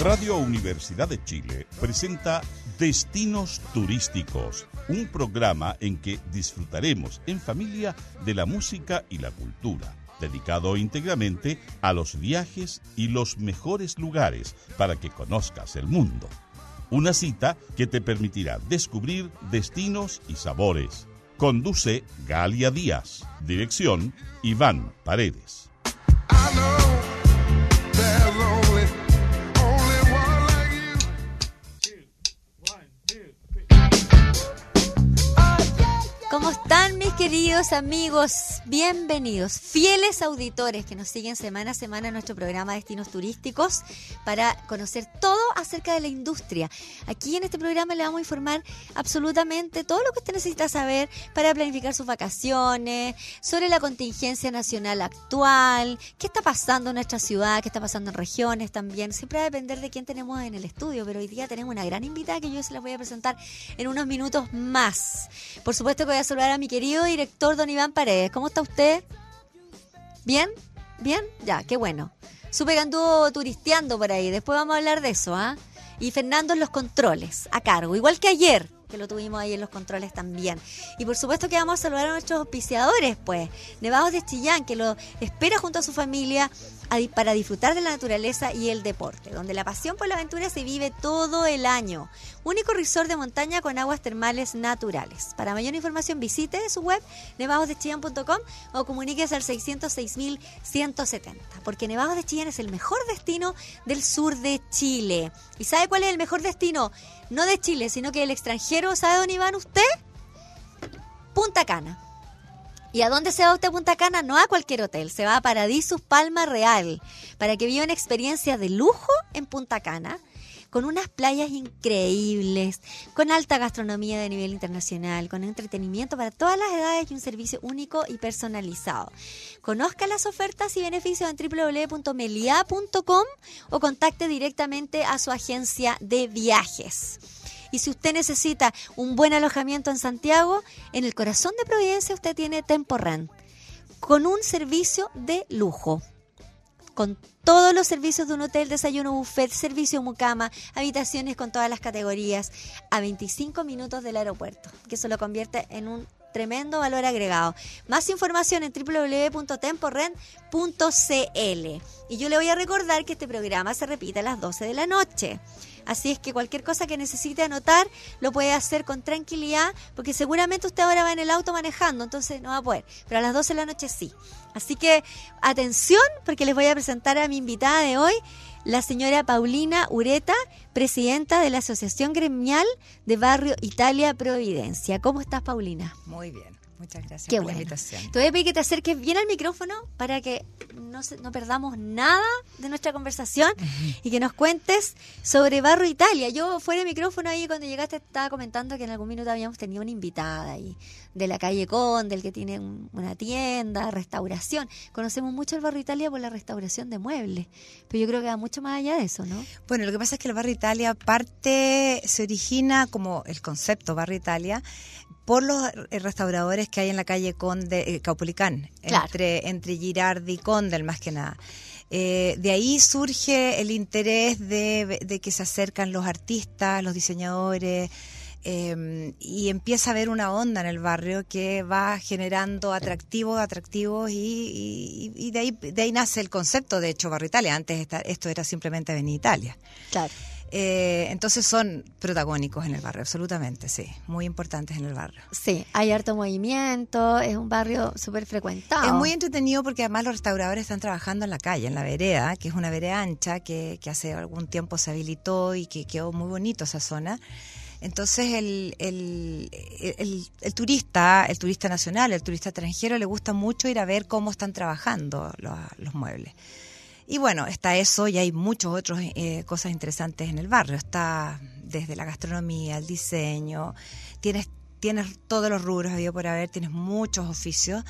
Radio Universidad de Chile presenta Destinos Turísticos, un programa en que disfrutaremos en familia de la música y la cultura, dedicado íntegramente a los viajes y los mejores lugares para que conozcas el mundo. Una cita que te permitirá descubrir destinos y sabores. Conduce Galia Díaz. Dirección Iván Paredes. ¿Cómo están mis queridos amigos? Bienvenidos, fieles auditores que nos siguen semana a semana en nuestro programa Destinos Turísticos para conocer todo acerca de la industria. Aquí en este programa le vamos a informar absolutamente todo lo que usted necesita saber para planificar sus vacaciones, sobre la contingencia nacional actual, qué está pasando en nuestra ciudad, qué está pasando en regiones también. Siempre va a depender de quién tenemos en el estudio, pero hoy día tenemos una gran invitada que yo se la voy a presentar en unos minutos más. Por supuesto que voy a saludar a mi querido director don Iván Paredes. ¿Cómo está usted? ¿Bien? ¿Bien? Ya, qué bueno. Supe que anduvo turisteando por ahí. Después vamos a hablar de eso, ¿ah? Y Fernando en los controles, a cargo. Igual que ayer, que lo tuvimos ahí en los controles también. Y por supuesto que vamos a saludar a nuestros auspiciadores, pues. Nevados de Chillán, que lo espera junto a su familia para disfrutar de la naturaleza y el deporte, donde la pasión por la aventura se vive todo el año. Único resort de montaña con aguas termales naturales. Para mayor información visite su web nevadosdechillán.com o comuníquese al 606.170, porque Nevados de Chillán es el mejor destino del sur de Chile. ¿Y sabe cuál es el mejor destino? No de Chile, sino que del extranjero. ¿Sabe, don Iván, usted? Punta Cana. ¿Y a dónde se va usted a Punta Cana? No a cualquier hotel, se va a Paradisus Palma Real, para que viva una experiencia de lujo en Punta Cana, con unas playas increíbles, con alta gastronomía de nivel internacional, con entretenimiento para todas las edades y un servicio único y personalizado. Conozca las ofertas y beneficios en www.melia.com o contacte directamente a su agencia de viajes. Y si usted necesita un buen alojamiento en Santiago, en el corazón de Providencia usted tiene Temporrent, con un servicio de lujo, con todos los servicios de un hotel, desayuno buffet, servicio mucama, habitaciones con todas las categorías, a 25 minutos del aeropuerto, que eso lo convierte en un tremendo valor agregado. Más información en www.temporrent.cl. Y yo le voy a recordar que este programa se repite a las 12 de la noche. Así es que cualquier cosa que necesite anotar lo puede hacer con tranquilidad, porque seguramente usted ahora va en el auto manejando, entonces no va a poder, pero a las 12 de la noche sí. Así que atención, porque les voy a presentar a mi invitada de hoy, la señora Paulina Ureta, presidenta de la Asociación Gremial de Barrio Italia Providencia. ¿Cómo estás, Paulina? Muy bien, muchas gracias Qué por bueno. la invitación. Te voy a pedir que te acerques bien al micrófono para que no perdamos nada de nuestra conversación y que nos cuentes sobre Barrio Italia. Yo fuera de micrófono ahí cuando llegaste estaba comentando que en algún minuto habíamos tenido una invitada ahí de la calle Conde, el que tiene una tienda, restauración. Conocemos mucho el Barrio Italia por la restauración de muebles, pero yo creo que va mucho más allá de eso, ¿no? Bueno, lo que pasa es que el Barrio Italia se origina como el concepto Barrio Italia por los restauradores que hay en la calle Conde, Caupolicán, claro, entre Girardi y Condel más que nada. De ahí surge el interés de que se acercan los artistas, los diseñadores, y empieza a haber una onda en el barrio que va generando atractivos y de ahí nace el concepto de hecho Barrio Italia. Antes esto era simplemente Avenida Italia. Claro. Entonces son protagónicos en el barrio, absolutamente, sí, muy importantes en el barrio. Sí, hay harto movimiento, es un barrio súper frecuentado. Es muy entretenido porque además los restauradores están trabajando en la calle, en la vereda, que es una vereda ancha que hace algún tiempo se habilitó y que quedó muy bonito esa zona. Entonces el turista nacional, el turista extranjero le gusta mucho ir a ver cómo están trabajando los muebles. Y bueno, está eso y hay muchas otras cosas interesantes en el barrio. Está desde la gastronomía, el diseño, tienes todos los rubros habido por haber, tienes muchos oficios.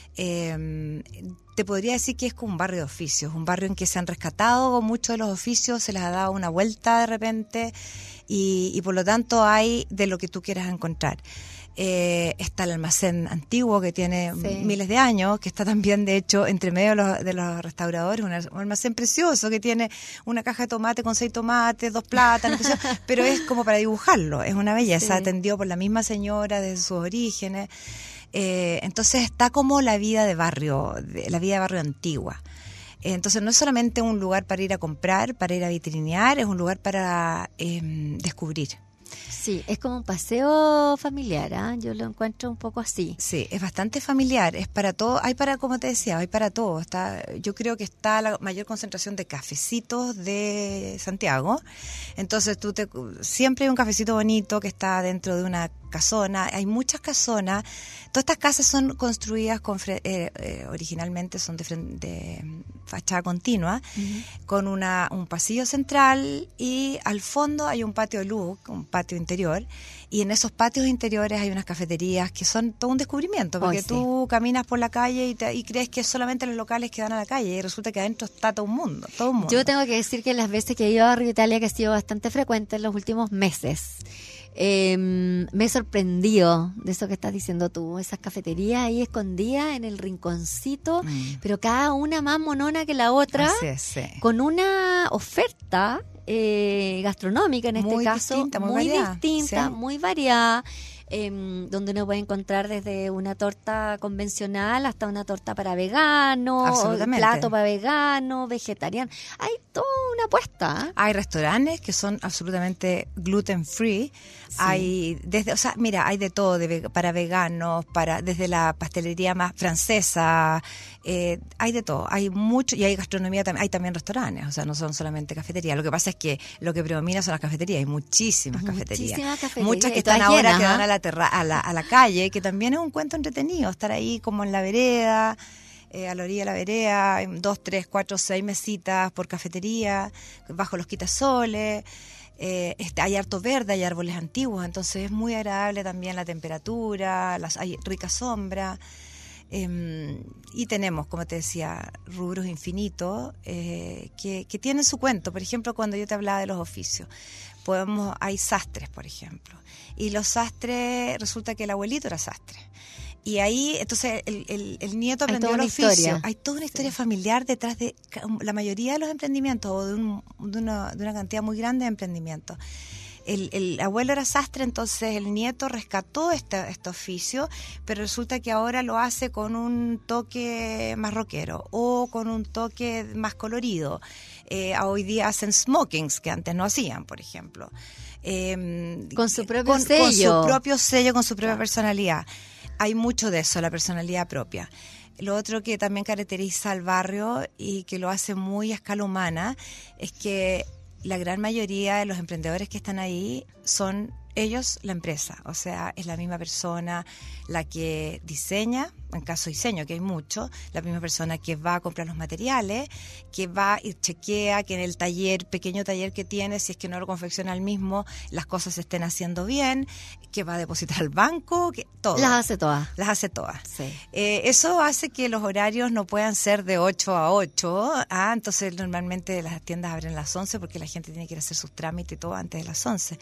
Te podría decir que es como un barrio de oficios, un barrio en que se han rescatado muchos de los oficios, se les ha dado una vuelta de repente y por lo tanto hay de lo que tú quieras encontrar. Está el almacén antiguo que tiene Sí. miles de años, que está también, de hecho, entre medio de los restauradores, un almacén precioso que tiene una caja de tomate con 6 tomates, 2 plátanos, qué sé yo, pero es como para dibujarlo, es una belleza, Sí. atendido por la misma señora desde sus orígenes. Entonces está como la vida de barrio antigua. Entonces no es solamente un lugar para ir a comprar, para ir a vitrinear, es un lugar para descubrir. Sí, es como un paseo familiar, ¿ah? Yo lo encuentro un poco así. Sí, es bastante familiar, es para todo, como te decía, hay para todo. Yo creo que está la mayor concentración de cafecitos de Santiago. Entonces siempre hay un cafecito bonito que está dentro de una casona. Hay muchas casonas. Todas estas casas son construidas originalmente son de fachada continua, con un pasillo central, y al fondo hay un patio de luz, un patio interior, y en esos patios interiores hay unas cafeterías que son todo un descubrimiento, porque sí. tú caminas por la calle y crees que es solamente los locales que dan a la calle, y resulta que adentro está todo un mundo. Yo tengo que decir que las veces que he ido a Barrio Italia, que ha sido bastante frecuente en los últimos meses, me he sorprendido de eso que estás diciendo tú, esas cafeterías ahí escondidas en el rinconcito, pero cada una más monona que la otra, Así es, sí. con una oferta gastronómica en este Muy caso, distinta, muy muy variada, distinta, sí. muy variada, donde uno puede encontrar desde una torta convencional hasta una torta para vegano, Absolutamente. plato para vegano, vegetariano. Hay toda una apuesta. ¿Eh? Hay restaurantes que son absolutamente gluten free. Sí. Hay hay de todo, para veganos, desde la pastelería más francesa, hay de todo, hay mucho, y hay gastronomía también, hay también restaurantes, o sea, no son solamente cafeterías. Lo que pasa es que lo que predomina son las cafeterías, hay muchísimas cafeterías. y Muchas que todas están ahora llenas, que dan ¿ah? a la calle, que también es un cuento entretenido, estar ahí como en la vereda, a la orilla de la vereda, 2, 3, 4, 6 mesitas por cafetería, bajo los quitasoles. Hay harto verde, hay árboles antiguos, entonces es muy agradable también la temperatura, hay rica sombra. Y tenemos, como te decía, rubros infinitos que tienen su cuento. Por ejemplo, cuando yo te hablaba de los oficios, hay sastres, por ejemplo, y los sastres, resulta que el abuelito era sastre. Y ahí, entonces, el nieto aprendió el oficio. Historia. Hay toda una historia familiar detrás de la mayoría de los emprendimientos, o de una cantidad muy grande de emprendimientos. El abuelo era sastre, entonces el nieto rescató este oficio, pero resulta que ahora lo hace con un toque más rockero o con un toque más colorido. Hoy día hacen smokings que antes no hacían, por ejemplo. Con su propio sello. Con su propio sello, con su propia personalidad. Hay mucho de eso, la personalidad propia. Lo otro que también caracteriza al barrio y que lo hace muy a escala humana es que la gran mayoría de los emprendedores que están ahí son ellos la empresa, o sea, es la misma persona la que diseña, en caso de diseño, que hay mucho, la misma persona que va a comprar los materiales, que va y chequea que en el pequeño taller que tiene, si es que no lo confecciona el mismo, las cosas se estén haciendo bien, que va a depositar al banco, que todo. Las hace todas. Las hace todas. Sí. Eso hace que los horarios no puedan ser de 8 a 8. Entonces normalmente las tiendas abren a las 11 porque la gente tiene que ir a hacer sus trámites y todo antes de las 11.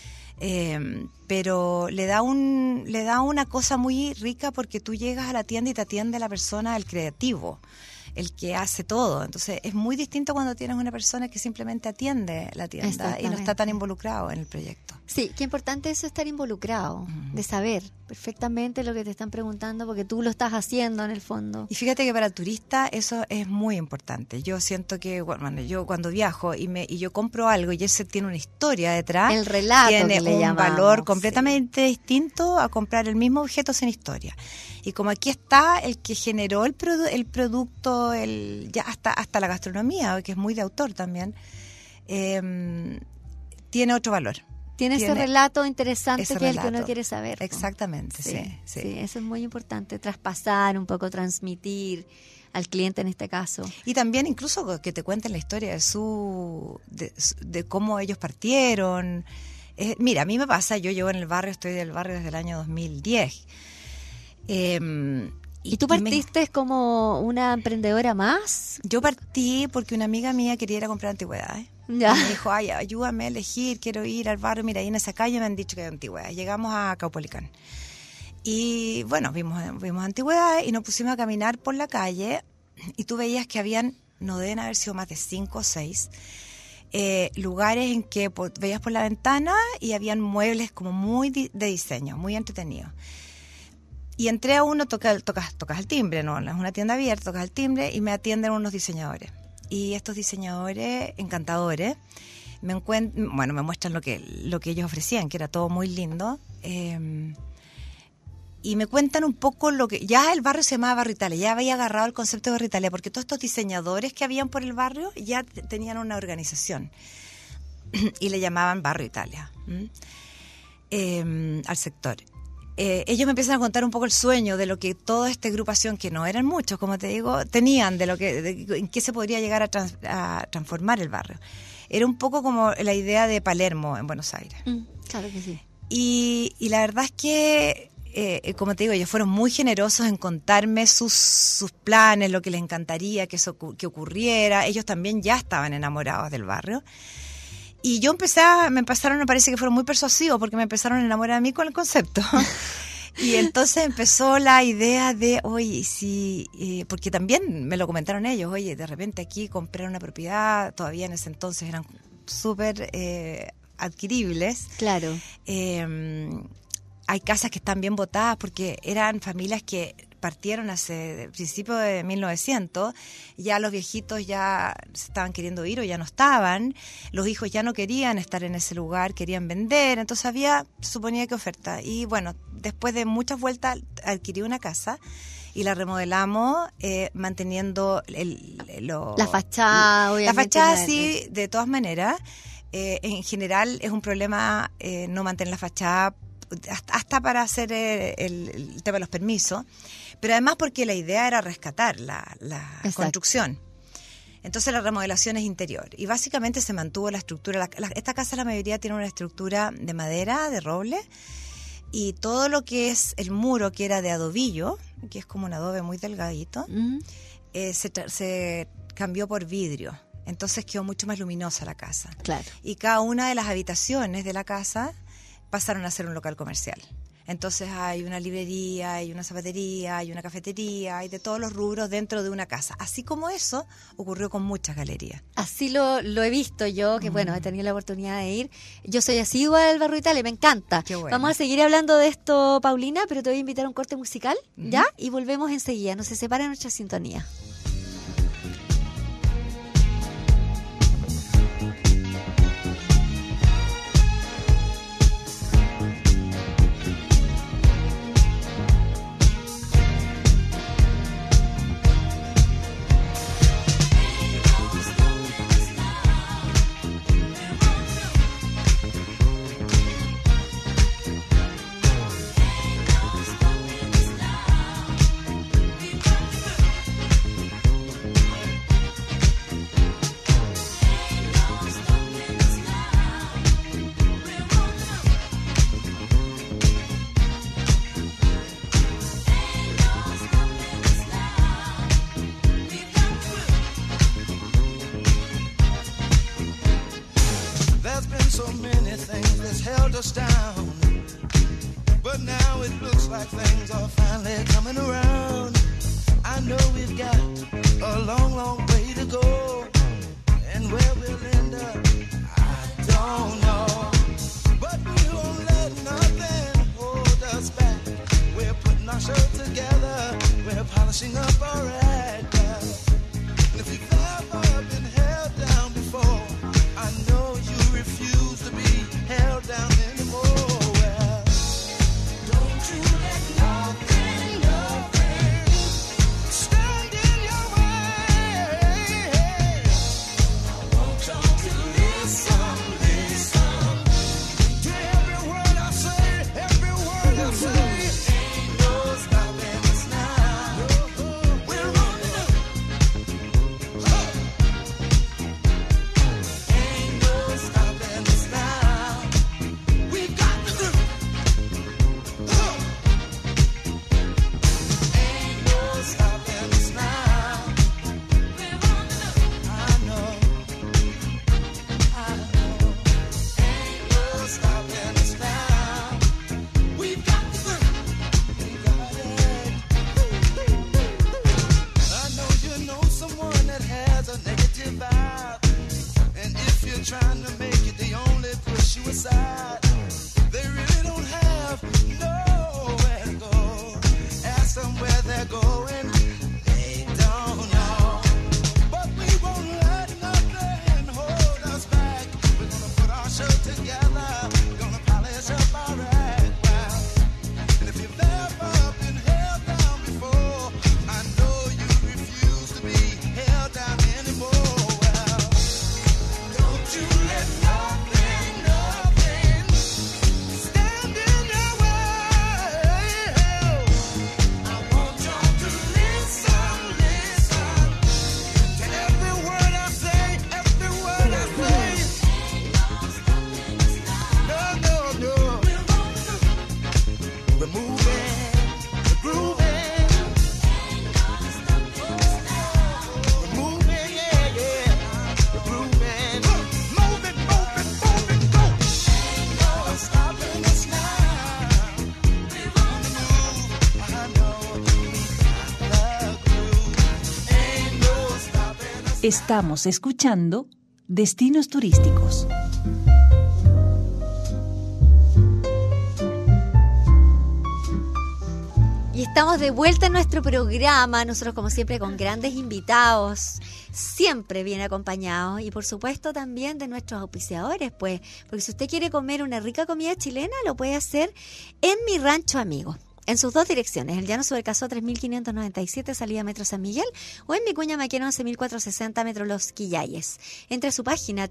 Pero le da una cosa muy rica porque tú llegas a la tienda y te atiende la persona, el creativo, el que hace todo. Entonces es muy distinto cuando tienes una persona que simplemente atiende la tienda y no está tan involucrado en el proyecto. Sí, qué importante es estar involucrado, de saber perfectamente lo que te están preguntando, porque tú lo estás haciendo en el fondo. Y fíjate que para el turista eso es muy importante. Yo siento que yo cuando viajo y yo compro algo y ese tiene una historia detrás, el relato tiene que le un llamamos, valor completamente distinto a comprar el mismo objeto sin historia. Y como aquí está el que generó el producto, ya hasta la gastronomía, que es muy de autor también, tiene otro valor. Tiene ese relato interesante que es el que uno quiere saber. Exactamente, sí. Eso es muy importante, traspasar un poco, transmitir al cliente en este caso. Y también incluso que te cuenten la historia de cómo ellos partieron. Mira, a mí me pasa, yo llevo estoy del barrio desde el año 2010. ¿Y tú partiste como una emprendedora más? Yo partí porque una amiga mía quería ir a comprar antigüedades. Ya. Y me dijo, ayúdame a elegir, quiero ir al barrio. Mira, ahí en esa calle me han dicho que hay antigüedades. Llegamos a Caupolicán. Y bueno, vimos antigüedades y nos pusimos a caminar por la calle y tú veías que habían, no deben haber sido más de 5 o 6 lugares en que veías por la ventana y habían muebles como muy de diseño, muy entretenidos. Y entré a uno, tocas el timbre, no es una tienda abierta, tocas el timbre y me atienden unos diseñadores. Y estos diseñadores encantadores me muestran lo que ellos ofrecían, que era todo muy lindo. Y me cuentan un poco lo que... Ya el barrio se llamaba Barrio Italia, ya había agarrado el concepto de Barrio Italia, porque todos estos diseñadores que habían por el barrio ya tenían una organización y le llamaban Barrio Italia al sector. Ellos me empiezan a contar un poco el sueño de lo que toda esta agrupación, que no eran muchos, como te digo, tenían, en qué se podría llegar a transformar el barrio. Era un poco como la idea de Palermo en Buenos Aires. Claro que sí. Y la verdad es que... como te digo, ellos fueron muy generosos en contarme sus planes, lo que les encantaría que ocurriera. Ellos también ya estaban enamorados del barrio. Y yo me parece que fueron muy persuasivos porque me empezaron a enamorar a mí con el concepto. Y entonces empezó la idea de, oye, sí, porque también me lo comentaron ellos, oye, de repente aquí comprar una propiedad, todavía en ese entonces eran súper adquiribles. Claro. Hay casas que están bien botadas porque eran familias que partieron hace principios de 1900, ya los viejitos ya se estaban queriendo ir o ya no estaban, los hijos ya no querían estar en ese lugar, querían vender, entonces suponía que oferta. Y bueno, después de muchas vueltas adquirí una casa y la remodelamos manteniendo la fachada, obviamente. La fachada sí, de todas maneras. En general es un problema no mantener la fachada hasta para hacer el tema de los permisos, pero además porque la idea era rescatar la construcción. Entonces la remodelación es interior y básicamente se mantuvo la estructura. Esta casa la mayoría tiene una estructura de madera, de roble, y todo lo que es el muro, que era de adobillo, que es como un adobe muy delgadito, se cambió por vidrio. Entonces quedó mucho más luminosa la casa. Claro. Y cada una de las habitaciones de la casa pasaron a ser un local comercial. Entonces hay una librería, hay una zapatería, hay una cafetería, hay de todos los rubros dentro de una casa. Así como eso ocurrió con muchas galerías. Así lo he visto yo, que bueno, he tenido la oportunidad de ir. Yo soy asidua del Barrio Italia, me encanta. Qué bueno. Vamos a seguir hablando de esto, Paulina, pero te voy a invitar a un corte musical, ¿ya? Y volvemos enseguida, no se separen nuestra sintonía. so many things that's held us down, but now it looks like things are finally coming around. I know we've got a long, long way to go, and where we'll end up, I don't know. But we won't let nothing hold us back. We're putting our show together, we're polishing up our act. And if you've ever been held down before, I know you refuse to be held down anymore. Well, don't you let nothing stand in your way. I want y'all to listen to every word I say, every word I say. Ain't no stopping us now. We're Estamos escuchando Destinos Turísticos. Y estamos de vuelta en nuestro programa, nosotros como siempre con grandes invitados, siempre bien acompañados y por supuesto también de nuestros auspiciadores, pues, porque si usted quiere comer una rica comida chilena, lo puede hacer en Mi Rancho Amigo. En sus dos direcciones, el Llano Subercaso 3597, salida Metro San Miguel, o en Vicuña Maquena 11460, Metro Los Quillayes. Entre a su página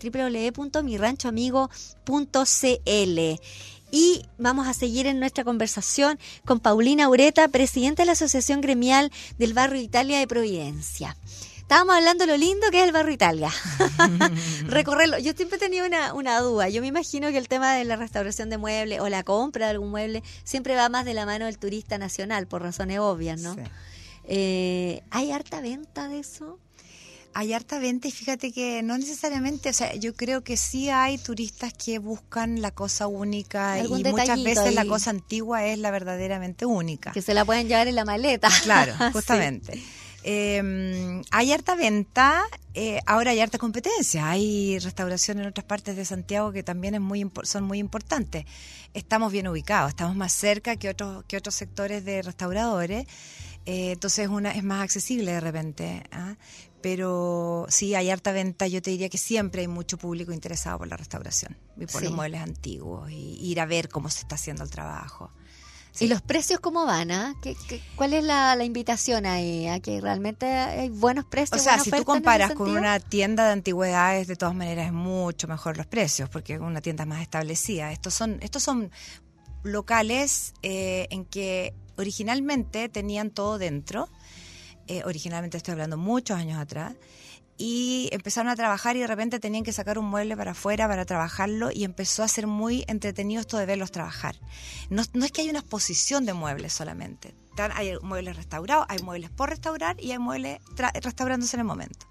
www.miranchoamigo.cl. Y vamos a seguir en nuestra conversación con Paulina Ureta, presidenta de la Asociación Gremial del Barrio Italia de Providencia. Estábamos hablando de lo lindo que es el Barrio Italia. Recorrerlo. Yo siempre he tenido una duda. Yo me imagino que el tema de la restauración de muebles o la compra de algún mueble siempre va más de la mano del turista nacional, por razones obvias, ¿no? Sí. ¿Hay harta venta de eso? Hay harta venta y fíjate que no necesariamente, o sea, yo creo que sí hay turistas que buscan la cosa única y muchas veces ahí, la cosa antigua es la verdaderamente única. Que se la pueden llevar en la maleta. Claro, justamente. Sí. Hay harta venta, ahora hay harta competencia, hay restauración en otras partes de Santiago que también son muy importantes. Estamos bien ubicados, estamos más cerca que otros sectores de restauradores, entonces es más accesible de repente, ¿ah? Pero sí, hay harta venta. Yo te diría que siempre hay mucho público interesado por la restauración y por los muebles antiguos y ir a ver cómo se está haciendo el trabajo. Sí. ¿Y los precios cómo van? ¿Cuál es la invitación ahí? ¿A que realmente hay buenos precios? O sea, si tú comparas con una tienda de antigüedades, de todas maneras es mucho mejor los precios, porque es una tienda más establecida. Estos son locales en que originalmente tenían todo dentro. Originalmente estoy hablando muchos años atrás, y empezaron a trabajar y de repente tenían que sacar un mueble para afuera para trabajarlo y empezó a ser muy entretenido esto de verlos trabajar. No es que hay una exposición de muebles solamente. Hay muebles restaurados, hay muebles por restaurar y hay muebles restaurándose en el momento.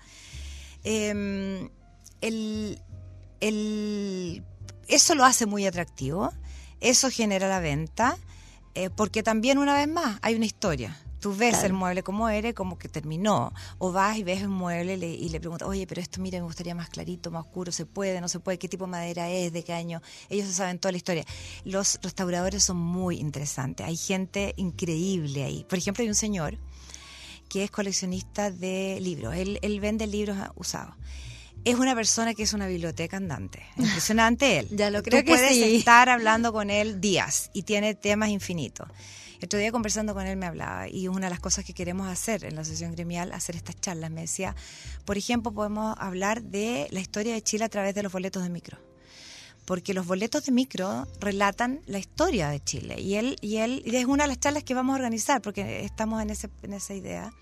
Eso lo hace muy atractivo, eso genera la venta, porque también una vez más hay una historia. Tú ves el mueble como era, como que terminó. O vas y ves un mueble y le preguntas, oye, pero esto, mira, me gustaría más clarito, más oscuro, ¿se puede, no se puede? ¿Qué tipo de madera es? ¿De qué año? Ellos se saben toda la historia. Los restauradores son muy interesantes. Hay gente increíble ahí. Por ejemplo, hay un señor que es coleccionista de libros. Él vende libros usados. Es una persona que es una biblioteca andante. Impresionante él. Ya lo creo. Tú puedes estar hablando con él días y tiene temas infinitos. El otro día conversando con él me hablaba, y una de las cosas que queremos hacer en la Asociación Gremial, hacer estas charlas, me decía, por ejemplo, podemos hablar de la historia de Chile a través de los boletos de micro, porque los boletos de micro relatan la historia de Chile, y es una de las charlas que vamos a organizar, porque estamos en esa idea.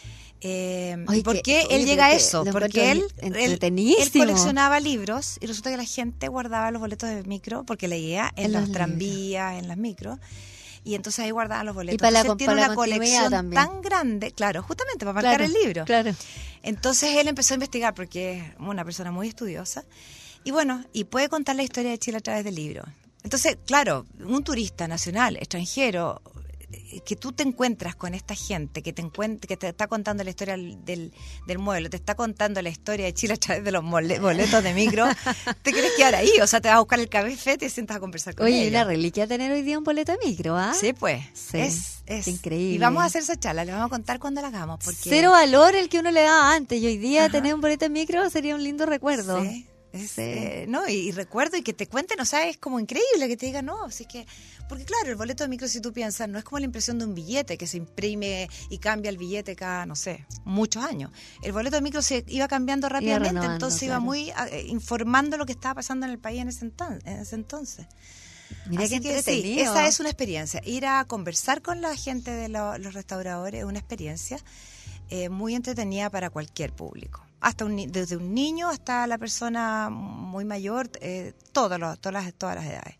Oye, ¿por qué él llega a eso? Porque él entretenidísimo. coleccionaba libros y resulta que la gente guardaba los boletos de micro porque leía en los tranvías, en las micros. Y entonces ahí guardaban los boletos. Y para entonces tiene una colección también tan grande, claro, justamente para marcar el libro. Claro. Entonces él empezó a investigar porque es una persona muy estudiosa. Y bueno, y puede contar la historia de Chile a través del libro. Entonces, claro, un turista nacional, extranjero, que tú te encuentras con esta gente que te está contando la historia del mueble, te está contando la historia de Chile a través de los boletos de micro, te quieres quedar ahí, o sea, te vas a buscar el café, te sientas a conversar con ellos. Oye, una reliquia tener hoy día un boleto de micro, ¿ah? Sí, pues, sí, es increíble. Y vamos a hacer esa charla, les vamos a contar cuando la hagamos. Porque cero valor el que uno le daba antes, y hoy día tener un boleto de micro sería un lindo recuerdo. Sí. No, y recuerdo y que te cuenten, o sea, es como increíble que te digan, no, así que, porque claro, el boleto de micro, si tú piensas, no es como la impresión de un billete que se imprime y cambia el billete cada, no sé, muchos años. El boleto de micro se iba cambiando rápidamente, entonces iba muy informando lo que estaba pasando en el país en ese entonces. Mira así qué que entretenido. sí, esa es una experiencia. Ir a conversar con la gente de los restauradores es una experiencia muy entretenida para cualquier público. Desde un niño hasta la persona muy mayor, todas las edades.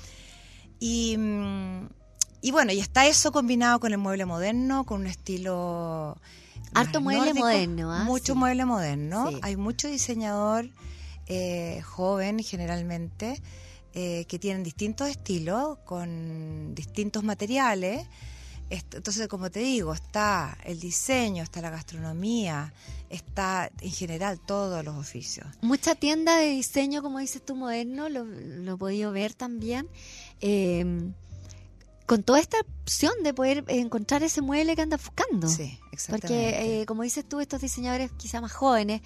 Y bueno, y está eso combinado con el mueble moderno, con un estilo harto mueble moderno, mucho mueble moderno. Sí. Hay mucho diseñador joven generalmente que tienen distintos estilos, con distintos materiales. Entonces, como te digo, está el diseño, está la gastronomía, está en general todos los oficios. Mucha tienda de diseño, como dices tú, moderno, lo he podido ver también, con toda esta opción de poder encontrar ese mueble que andas buscando. Sí, exactamente. Porque, como dices tú, estos diseñadores quizá más jóvenes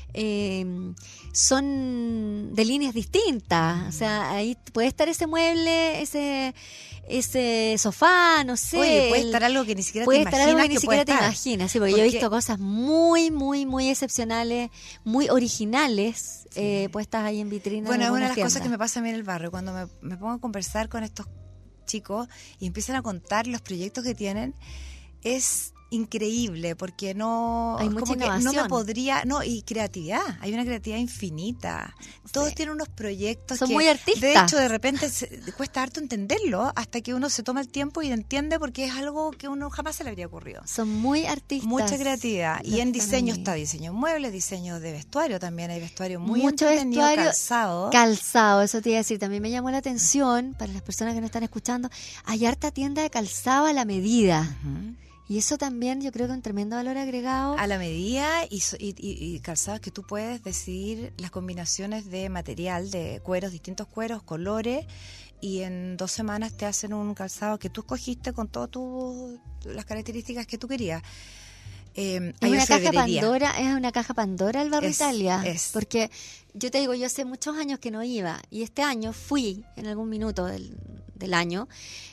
son de líneas distintas. O sea, ahí puede estar ese mueble, ese sofá, no sé. Oye, puede estar algo que ni siquiera te imaginas. Puede estar algo que ni siquiera te estar. imaginas, sí, porque yo he visto cosas muy, muy, muy excepcionales, muy originales, puestas ahí en vitrina. Bueno, es una de las tiendas. cosas que me pasa a mí en el barrio, cuando me pongo a conversar con estos chicos y empiezan a contar los proyectos que tienen, es increíble, porque no hay mucha como que innovación. no me podría, y creatividad, hay una creatividad infinita. Todos Sí. tienen unos proyectos Son que, muy artistas. de hecho, de repente cuesta harto entenderlo hasta que uno se toma el tiempo y entiende, porque es algo que uno jamás se le habría ocurrido. Son muy artistas. Mucha creatividad. los Y en que están diseño ahí. está diseño muebles, diseño de vestuario también. Hay vestuario muy Mucho entretenido, vestuario, calzado. Calzado, eso te iba a decir. También me llamó la atención, para las personas que nos están escuchando, hay harta tienda de calzado a la medida. Ujú. Y eso también yo creo que es un tremendo valor agregado. A la medida y calzados que tú puedes decidir las combinaciones de material, de cueros, distintos cueros, colores, y en 2 semanas te hacen un calzado que tú escogiste con todas las características que tú querías. Es Hay una caja orfebrería. Pandora, es una caja Pandora el Barrio Es, Italia. es. Porque yo te digo, yo hace muchos años que no iba, y este año fui en algún minuto del año,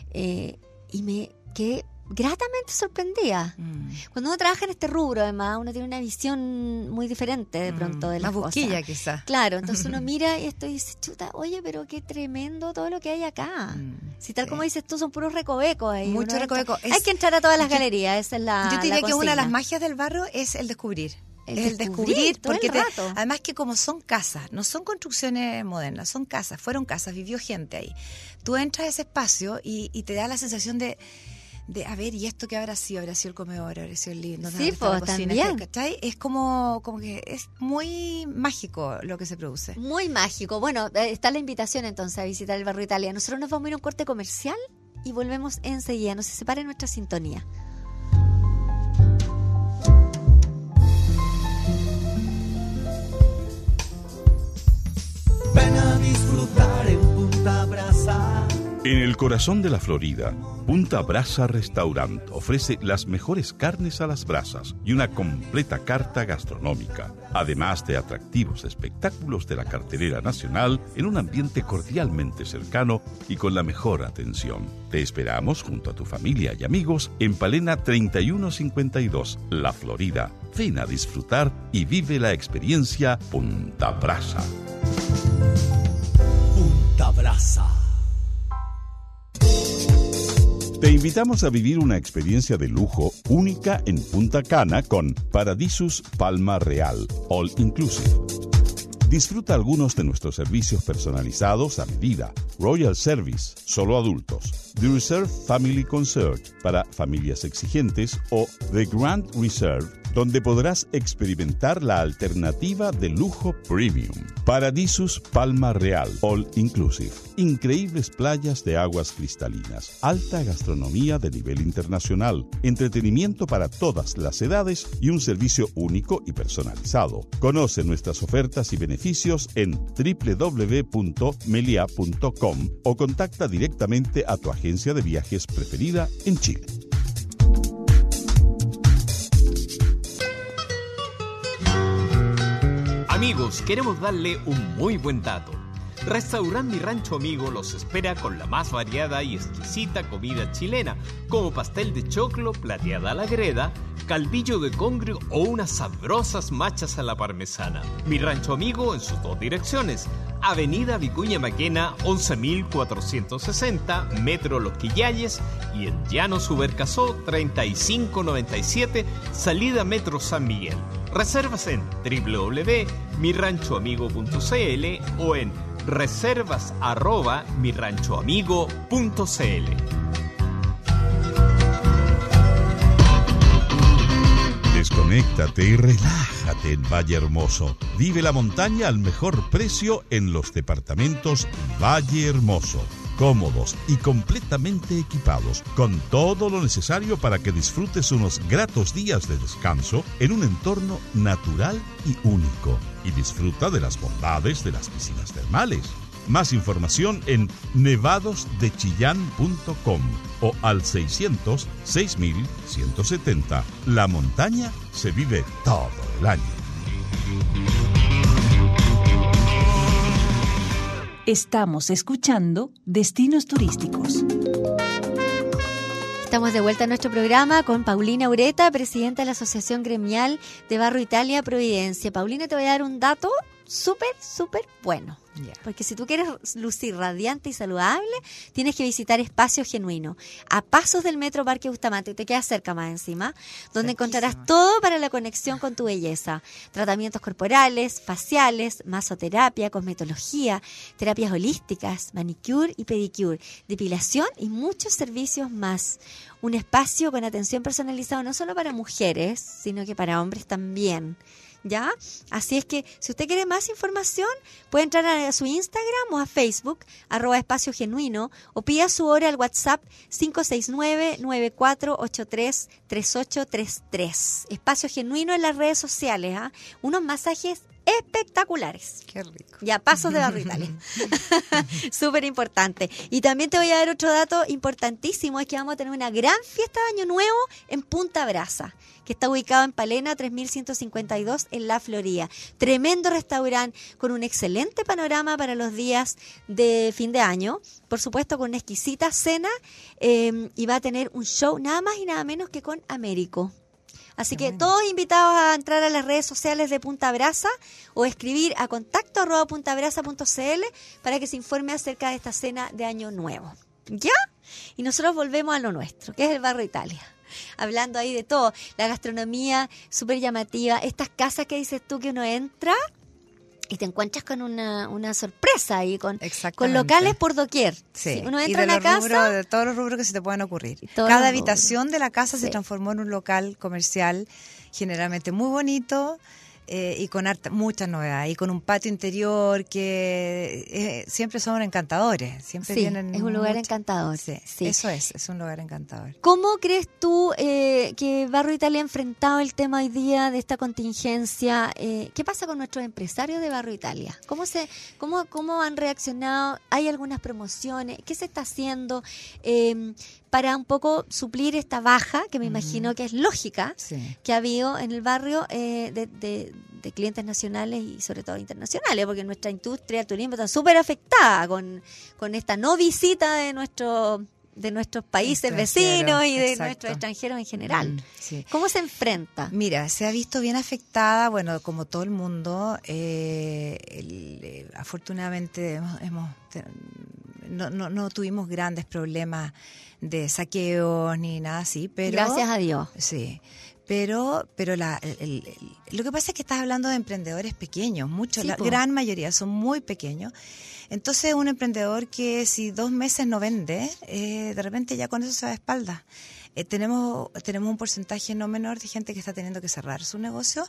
y me quedé gratamente sorprendida. Cuando uno trabaja en este rubro, además, uno tiene una visión muy diferente de pronto de las Más busquilla, cosas. quizás. Claro, entonces uno mira y esto y dice, chuta, oye, pero qué tremendo todo lo que hay acá. Si tal sí. como dices tú, son puros recovecos ahí. Mucho Uno entra- recoveco. Hay que entrar a todas las yo- galerías, esa es la Yo te diría la que una de las consigna. magias del barrio es el descubrir. El descubrir todo el porque rato. además que como son casas, no son construcciones modernas, son casas, fueron casas, vivió gente ahí. Tú entras a ese espacio y te da la sensación de a ver, ¿y esto qué habrá sido? ¿Habrá sido el comedor? ¿Habrá sido el living? ¿Dónde Sí, está la pues, cocina? también. ¿Cachai? Es como que es muy mágico lo que se produce. Muy mágico. Bueno, está la invitación entonces a visitar el Barrio Italia. Nosotros nos vamos a ir a un corte comercial y volvemos enseguida. No se separe nuestra sintonía. Ven a disfrutar en Punta Brasa. En el corazón de la Florida, Punta Brasa Restaurant ofrece las mejores carnes a las brasas y una completa carta gastronómica, además de atractivos espectáculos de la cartelera nacional en un ambiente cordialmente cercano y con la mejor atención. Te esperamos junto a tu familia y amigos en Palena 3152, La Florida. Ven a disfrutar y vive la experiencia Punta Brasa. Punta Brasa. Te invitamos a vivir una experiencia de lujo única en Punta Cana con Paradisus Palma Real, All Inclusive. Disfruta algunos de nuestros servicios personalizados a medida. Royal Service, solo adultos. The Reserve Family Concert, para familias exigentes. O The Grand Reserve, donde podrás experimentar la alternativa de lujo premium. Paradisus Palma Real, All Inclusive. Increíbles playas de aguas cristalinas, alta gastronomía de nivel internacional, entretenimiento para todas las edades y un servicio único y personalizado. Conoce nuestras ofertas y beneficios en www.melia.com o contacta directamente a tu agencia de viajes preferida en Chile. Amigos, queremos darle un muy buen dato. Restaurante Mi Rancho Amigo los espera con la más variada y exquisita comida chilena, como pastel de choclo, plateada a la greda, calvillo de congrio o unas sabrosas machas a la parmesana. Mi Rancho Amigo en sus 2 direcciones: Avenida Vicuña Maquena 11.460, Metro Los Quillayes, y en Llano Subercasó 3597, salida Metro San Miguel. Reservas en www.miranchoamigo.cl o en reservas@miranchoamigo.cl. Desconéctate y relájate en Valle Hermoso. Vive la montaña al mejor precio en los departamentos Valle Hermoso. cómodos y completamente equipados, con todo lo necesario para que disfrutes unos gratos días de descanso en un entorno natural y único. Y disfruta de las bondades de las piscinas termales. Más información en nevadosdechillán.com o al 600-6170. La montaña se vive todo el año. Estamos escuchando Destinos Turísticos. Estamos de vuelta en nuestro programa con Paulina Ureta, presidenta de la Asociación Gremial de Barro Italia Providencia. Paulina, te voy a dar un dato súper bueno. Yeah. Porque si tú quieres lucir radiante y saludable, tienes que visitar Espacio Genuino, a pasos del Metro Parque Bustamante, te queda cerca más encima, donde encontrarás todo para la conexión con tu belleza. Tratamientos corporales, faciales, masoterapia, cosmetología, terapias holísticas, manicure y pedicure, depilación y muchos servicios más. Un espacio con atención personalizada no solo para mujeres, sino que para hombres también. ¿Ya? Así es que si usted quiere más información, puede entrar a su Instagram o a Facebook, @Espacio Genuino, o pida su hora al WhatsApp 569-9483-3833. Espacio Genuino en las redes sociales, ¿ah? Unos masajes espectaculares. Qué rico. Ya, pasos de Barro Italia. Súper importante. Y también te voy a dar otro dato importantísimo, es que vamos a tener una gran fiesta de Año Nuevo en Punta Brasa, que está ubicado en Palena 3152 en La Florida. Tremendo restaurante con un excelente panorama para los días de fin de año. Por supuesto, con una exquisita cena, y va a tener un show nada más y nada menos que con Américo. Así que todos invitados a entrar a las redes sociales de Punta Brasa o escribir a contacto@puntabrasa.cl para que se informe acerca de esta cena de Año Nuevo. ¿Ya? Y nosotros volvemos a lo nuestro, que es el Barro Italia. Hablando ahí de todo, la gastronomía súper llamativa, estas casas que dices tú que uno entra y te encuentras con una sorpresa ahí, con locales por doquier. Sí. Sí, uno entra y de a una casa, de todos los rubros que se te puedan ocurrir. Cada habitación de la casa se transformó en un local comercial, generalmente muy bonito, y con muchas novedades, y con un patio interior que siempre son encantadores. Siempre vienen es un lugar encantador. Sí, sí. Eso es un lugar encantador. ¿Cómo crees tú que Barro Italia ha enfrentado el tema hoy día de esta contingencia? ¿Qué pasa con nuestros empresarios de Barro Italia? ¿Cómo han reaccionado? ¿Hay algunas promociones? ¿Qué se está haciendo para un poco suplir esta baja, que me imagino que es lógica, que ha habido en el barrio de clientes nacionales y sobre todo internacionales, porque nuestra industria del turismo está súper afectada con esta no visita de nuestros países vecinos y de nuestros extranjeros en general? Sí. ¿Cómo se enfrenta? Mira, se ha visto bien afectada, bueno, como todo el mundo. Afortunadamente no tuvimos grandes problemas de saqueos ni nada así, pero gracias a Dios. Sí. Pero lo que pasa es que estás hablando de emprendedores pequeños, muchos, la gran mayoría son muy pequeños. Entonces, un emprendedor que si 2 meses no vende, de repente ya con eso se va de espaldas. Tenemos un porcentaje no menor de gente que está teniendo que cerrar su negocio.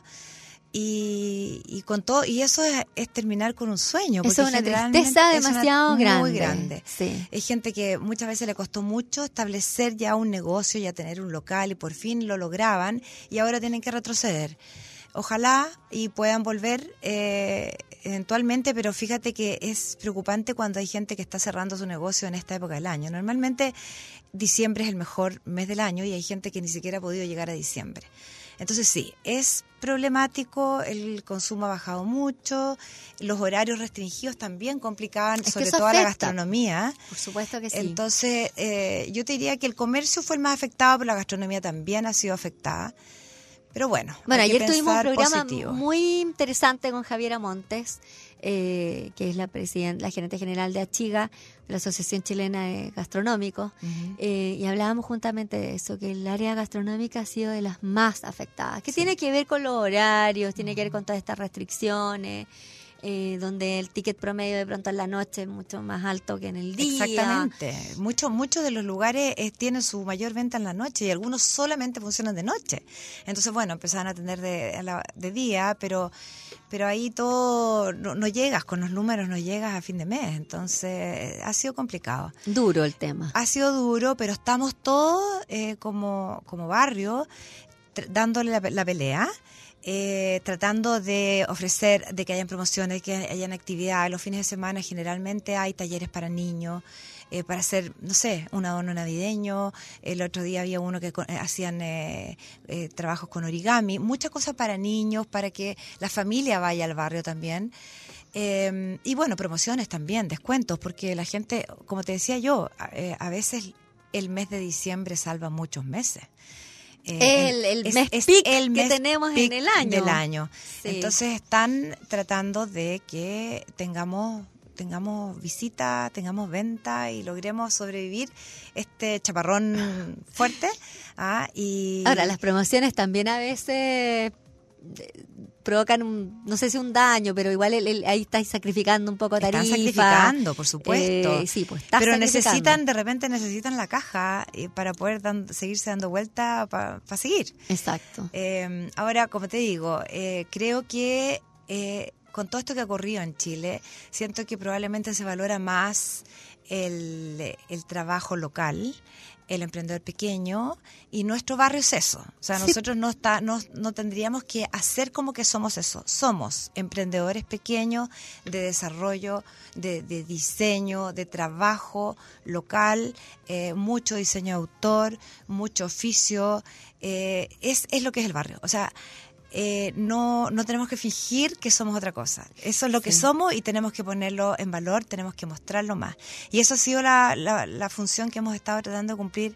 Y con todo, y eso es terminar con un sueño, porque eso es una tristeza demasiado grande. Muy grande. Sí. Hay gente que muchas veces le costó mucho establecer ya un negocio, ya tener un local, y por fin lo lograban y ahora tienen que retroceder. Ojalá y puedan volver eventualmente, pero fíjate que es preocupante cuando hay gente que está cerrando su negocio en esta época del año. Normalmente diciembre es el mejor mes del año y hay gente que ni siquiera ha podido llegar a diciembre. Entonces sí, es problemático, el consumo ha bajado mucho, los horarios restringidos también complicaban sobre todo a la gastronomía. Por supuesto que sí. Entonces yo te diría que el comercio fue el más afectado, pero la gastronomía también ha sido afectada. Pero bueno, ayer tuvimos un programa positivo. Muy interesante con Javiera Montes, que es la gerente general de Achiga, de la Asociación Chilena de Gastronómicos, y hablábamos juntamente de eso, que el área gastronómica ha sido de las más afectadas, que tiene que ver con los horarios, tiene que ver con todas estas restricciones. donde el ticket promedio de pronto en la noche es mucho más alto que en el día. Exactamente. Muchos de los lugares tienen su mayor venta en la noche y algunos solamente funcionan de noche. Entonces, bueno, empezaban a atender de día, pero ahí todo no llegas, con los números no llegas a fin de mes. Entonces, ha sido complicado. Duro el tema. Ha sido duro, pero estamos todos como barrio dándole la pelea. Tratando de ofrecer, de que hayan promociones, que hayan actividades. Los fines de semana generalmente hay talleres para niños, para hacer, no sé, un adorno navideño. El otro día había uno que hacían trabajos con origami, muchas cosas para niños, para que la familia vaya al barrio también. Y bueno, promociones también, descuentos, porque la gente, como te decía yo, a veces el mes de diciembre salva muchos meses. El mes peak que tenemos en el año. Del año. Sí. Entonces están tratando de que tengamos visita, tengamos venta y logremos sobrevivir este chaparrón fuerte. Y ahora, las promociones también a veces provocan no sé si un daño, pero igual ahí estáis sacrificando un poco tarifa. Están sacrificando, por supuesto. Sí, pues pero de repente necesitan la caja para poder seguirse dando vuelta para seguir. Exacto. Ahora, como te digo, creo que con todo esto que ha ocurrido en Chile, siento que probablemente se valora más el trabajo local, el emprendedor pequeño, y nuestro barrio es eso. O sea, nosotros no tendríamos que hacer como que somos eso. Somos emprendedores pequeños de desarrollo, de diseño, de trabajo local, mucho diseño de autor, mucho oficio. Es lo que es el barrio. O sea, no tenemos que fingir que somos otra cosa. Eso es lo que somos y tenemos que ponerlo en valor, tenemos que mostrarlo más. Y eso ha sido la función que hemos estado tratando de cumplir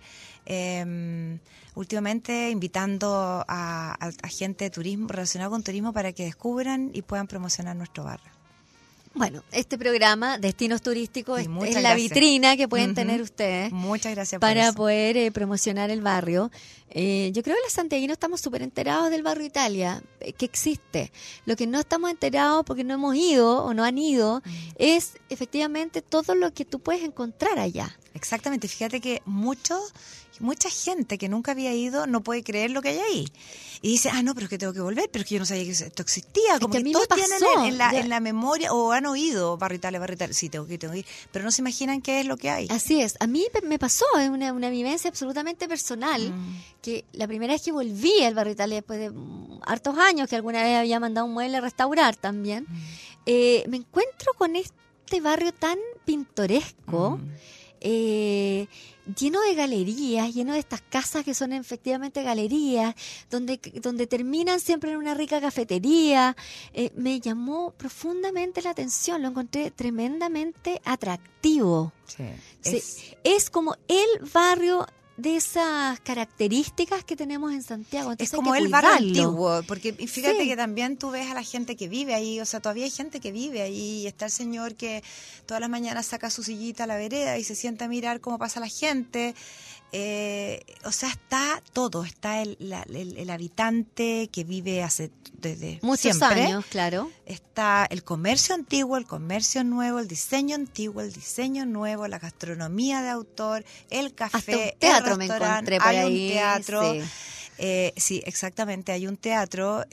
últimamente, invitando a gente de turismo, relacionado con turismo, para que descubran y puedan promocionar nuestro barrio. Bueno, este programa, Destinos Turísticos, Sí, es la vitrina que pueden tener ustedes. Muchas gracias para por poder promocionar el barrio. Yo creo que los santiaguinos estamos súper enterados del barrio Italia, que existe. Lo que no estamos enterados porque no hemos ido o no han ido es efectivamente todo lo que tú puedes encontrar allá. Exactamente, fíjate que mucha gente que nunca había ido no puede creer lo que hay ahí. Y dice, no, pero es que tengo que volver, pero es que yo no sabía que esto existía. Como es que a mí todos me pasó, tienen en la memoria, o han oído Barrio Italia, sí, tengo que ir, pero no se imaginan qué es lo que hay. Así es, a mí me pasó, es una vivencia absolutamente personal, que la primera vez que volví al Barrio Italia, después de hartos años, que alguna vez había mandado un mueble a restaurar también, me encuentro con este barrio tan pintoresco, lleno de galerías, lleno de estas casas que son efectivamente galerías, donde terminan siempre en una rica cafetería. Me llamó profundamente la atención, lo encontré tremendamente atractivo. Sí, es como el barrio de esas características que tenemos en Santiago. Entonces es como hay que el barrio cuidarlo. antiguo, porque fíjate que también tú ves a la gente que vive ahí, o sea, todavía hay gente que vive ahí, y está el señor que todas las mañanas saca su sillita a la vereda y se sienta a mirar cómo pasa la gente. O sea, está todo, está el habitante que vive desde muchos siempre. años, claro. Está el comercio antiguo, el comercio nuevo, el diseño antiguo, el diseño nuevo, la gastronomía de autor, el café, hasta un teatro el me restaurante, encontré por hay ahí, un teatro. sí. Sí, exactamente, hay un teatro.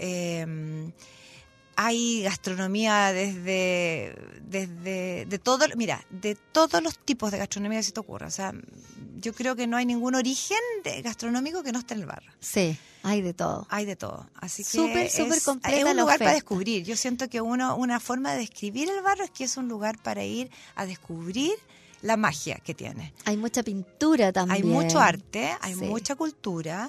Hay gastronomía de todo, mira, de todos los tipos de gastronomía que se te ocurra. O sea, yo creo que no hay ningún origen gastronómico que no esté en el barrio. Sí, hay de todo. Hay de todo. Así que súper completa es un la lugar para oferta. descubrir. Yo siento que una forma de describir el barrio es que es un lugar para ir a descubrir la magia que tiene. Hay mucha pintura también. Hay mucho arte, hay Sí. mucha cultura.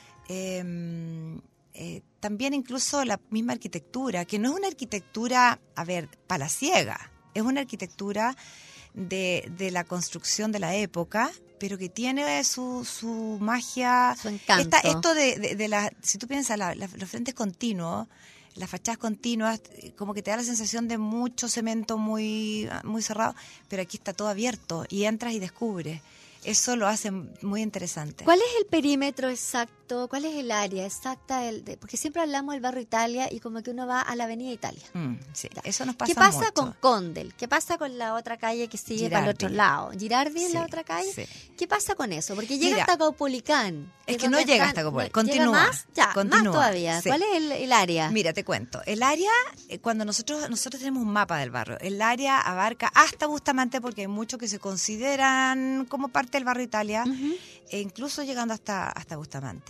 También incluso la misma arquitectura, que no es una arquitectura, palaciega, es una arquitectura de la construcción de la época, pero que tiene su magia, su encanto. Esto si tú piensas, los frentes continuos, las fachadas continuas, como que te da la sensación de mucho cemento muy, muy cerrado, pero aquí está todo abierto y entras y descubres. Eso lo hace muy interesante. ¿Cuál es el perímetro exacto? ¿Cuál es el área exacta? Porque siempre hablamos del barrio Italia y como que uno va a la Avenida Italia. Sí, eso nos pasa ¿Qué pasa mucho. con Condel? ¿Qué pasa con la otra calle que sigue para el otro lado? ¿Girardi es la otra calle? Sí. ¿Qué pasa con eso? Porque llega hasta Caupolicán. Es que no llega hasta Caupolicán. Continúa. ¿Llega más? Ya, continúa. más todavía. Sí. ¿Cuál es el área? Mira, te cuento. El área, cuando nosotros tenemos un mapa del barrio, el área abarca hasta Bustamante porque hay muchos que se consideran como parte del barrio Italia, e incluso llegando hasta Bustamante.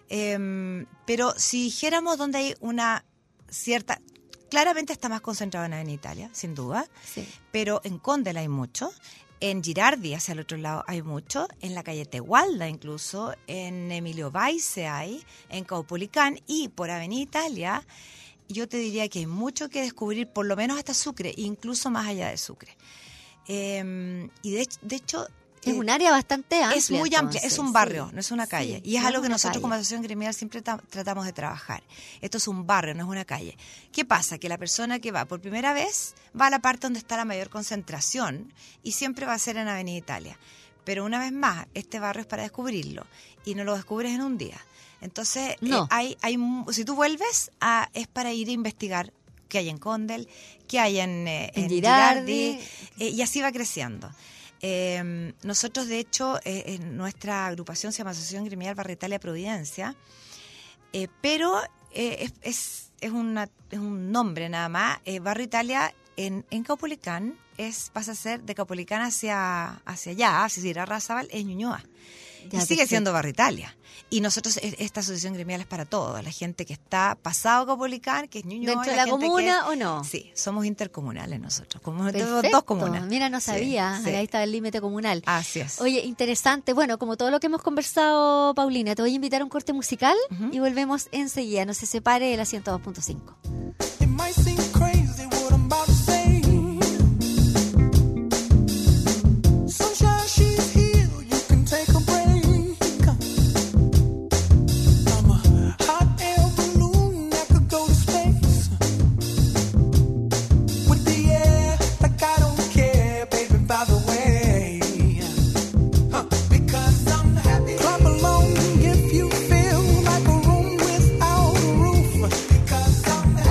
Pero si dijéramos donde hay una cierta... Claramente está más concentrado en Avenida Italia, sin duda, Sí. pero en Condel hay mucho. En Girardi, hacia el otro lado, hay mucho. En la calle Tegualda, incluso. En Emilio Baice hay. En Caupolicán. Y por Avenida Italia, yo te diría que hay mucho que descubrir, por lo menos hasta Sucre, incluso más allá de Sucre. Y de hecho... Es un área bastante amplia. Es muy amplia, entonces, es un barrio, sí. no es una calle. Sí, Y es no algo que una nosotros calle. como asociación gremial siempre tratamos de trabajar. Esto es un barrio, no es una calle. ¿Qué pasa? Que la persona que va por primera vez va a la parte donde está la mayor concentración y siempre va a ser en Avenida Italia. Pero una vez más, este barrio es para descubrirlo y no lo descubres en un día. Entonces, No. si tú vuelves, es para ir a investigar qué hay en Condel, qué hay en Girardi. y así va creciendo. Nosotros, de hecho, en nuestra agrupación se llama Asociación Gremial Barrio Italia Providencia, pero es un nombre nada más. Barrio Italia en Caupolicán pasa a ser de Caupolicán hacia allá, hacia Irarrázaval, es Ñuñoa. Ya, Y sigue perfecto. siendo Barrio Italia. Y nosotros, esta asociación gremial es para todos, la gente que está pasado Caupolicán, que es Ñuñoa. ¿Dentro y de la gente comuna que, o no? Sí, somos intercomunales nosotros, como tenemos Perfecto. dos comunas. Mira, no Sí, sabía. sí. Ahí está el límite comunal. Así es. Oye, interesante. Bueno, como todo lo que hemos conversado, Paulina, te voy a invitar a un corte musical y volvemos enseguida. No se separe de la 102.5. It might seem crazy what I'm about to say. Sunshine, she's here. You can take a break. I'm a hot air balloon that could go to space. With the air, like I don't care, baby, by the way. Because I'm happy. Clap along if you feel like a room without a roof. Because I'm happy.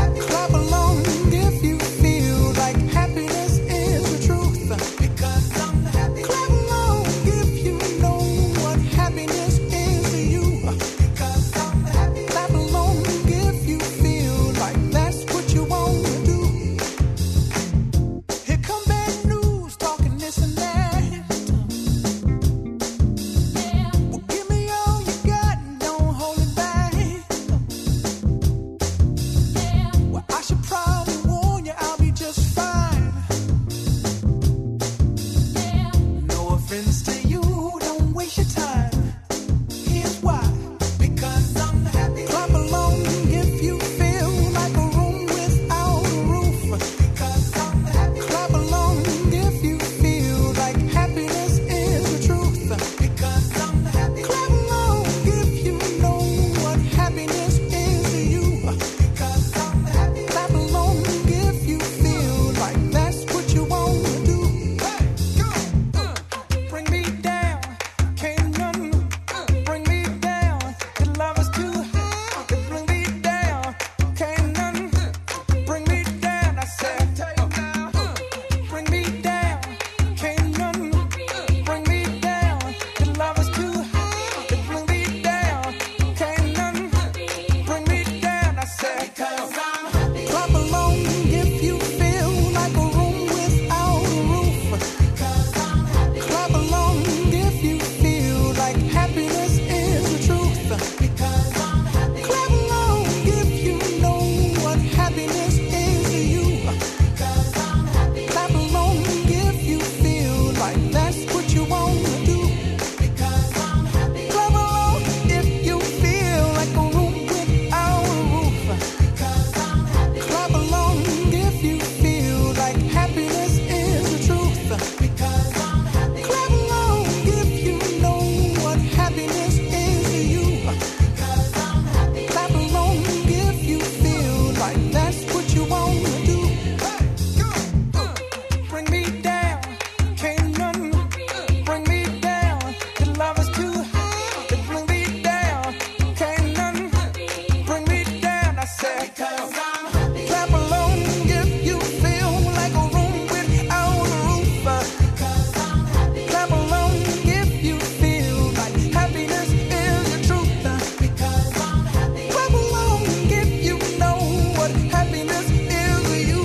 say. Clap along if you feel like a room without a roof. Clap along if you feel like happiness is the truth. Clap along if you know what happiness is to you.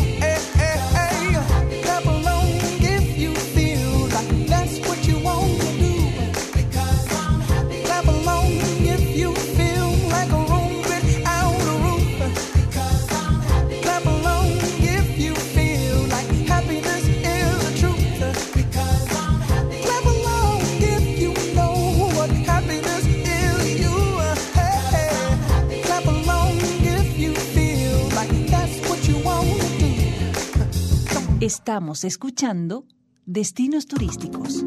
Clap along if you feel like that's what you want to do. Clap along if you feel like a room without a roof. Clap along if you feel like happiness is the truth. Clap along if you know what happiness is to you. Clap along if you feel like that's what you want to do. Estamos escuchando Destinos Turísticos.